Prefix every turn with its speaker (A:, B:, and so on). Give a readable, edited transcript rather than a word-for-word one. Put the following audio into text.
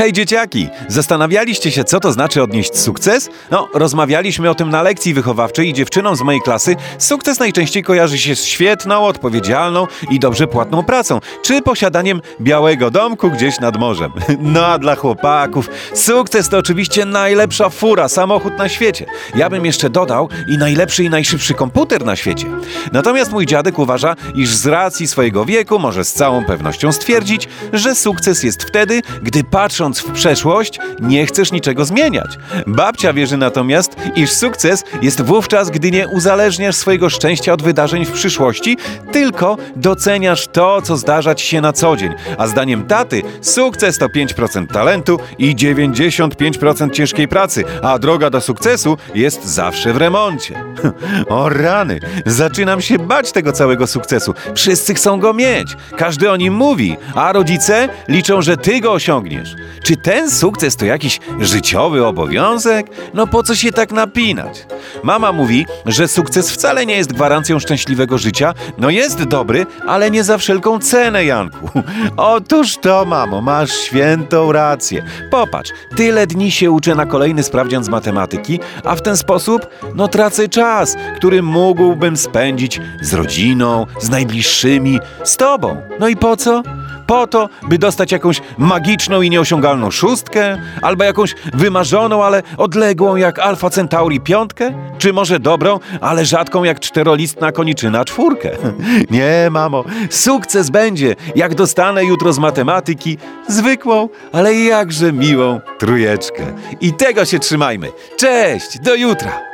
A: Hej dzieciaki, zastanawialiście się, co to znaczy odnieść sukces? No, rozmawialiśmy o tym na lekcji wychowawczej i dziewczynom z mojej klasy sukces najczęściej kojarzy się z świetną, odpowiedzialną i dobrze płatną pracą, czy posiadaniem białego domku gdzieś nad morzem. No a dla chłopaków sukces to oczywiście najlepsza fura, samochód na świecie. Ja bym jeszcze dodał i najlepszy i najszybszy komputer na świecie. Natomiast mój dziadek uważa, iż z racji swojego wieku może z całą pewnością stwierdzić, że sukces jest wtedy, gdy patrząc w przeszłość, nie chcesz niczego zmieniać. Babcia wierzy natomiast, iż sukces jest wówczas, gdy nie uzależniasz swojego szczęścia od wydarzeń w przyszłości, tylko doceniasz to, co zdarza ci się na co dzień. A zdaniem taty, sukces to 5% talentu i 95% ciężkiej pracy, a droga do sukcesu jest zawsze w remoncie. O rany, zaczynam się bać tego całego sukcesu. Wszyscy chcą go mieć, każdy o nim mówi, a rodzice liczą, że ty go osiągniesz. Czy ten sukces to jakiś życiowy obowiązek? No po co się tak napinać? Mama mówi, że sukces wcale nie jest gwarancją szczęśliwego życia. No jest dobry, ale nie za wszelką cenę, Janku. Otóż to, mamo, masz świętą rację. Popatrz, tyle dni się uczę na kolejny sprawdzian z matematyki, a w ten sposób, no tracę czas, który mógłbym spędzić z rodziną, z najbliższymi, z tobą. No i po co? Po to, by dostać jakąś magiczną i nieosiągalną szóstkę? Albo jakąś wymarzoną, ale odległą jak Alfa Centauri piątkę? Czy może dobrą, ale rzadką jak czterolistna koniczyna czwórkę? Nie, mamo, sukces będzie, jak dostanę jutro z matematyki zwykłą, ale jakże miłą trójeczkę. I tego się trzymajmy. Cześć, do jutra!